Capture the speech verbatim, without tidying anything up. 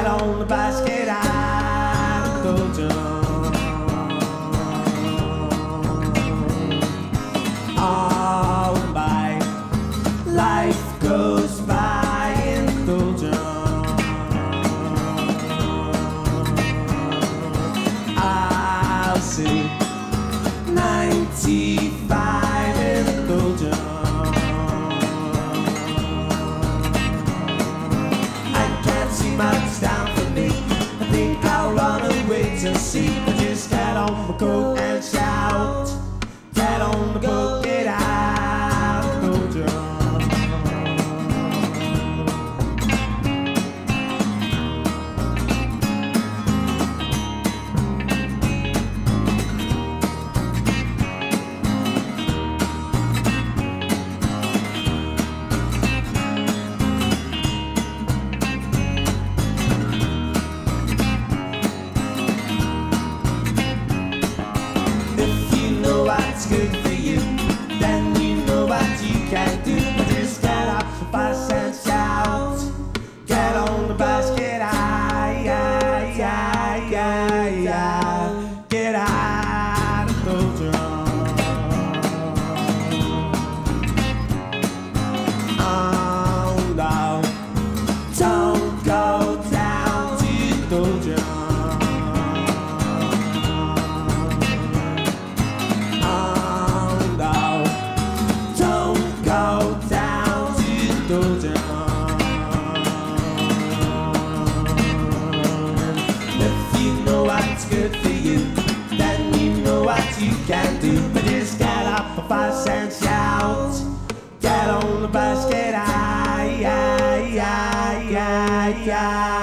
Get on the bus, get out of the dojo. All my life goes by in dojo. I'll see ninety-five in dojo. Much down for me. I think I'll run away to see. I just get on the go and shout. Get on the boat, get out of dojo. What's good for you, then you know what you can do. Just get off the bus and shout. Get on the bus, get out, yeah, yeah, yeah, yeah. Get out of dojo. Oh no, don't go down to dojo. If you know what's good for you, then you know what you can do. But just get off the bus and shout. Get on the bus, get out, yeah, yeah, yeah, yeah.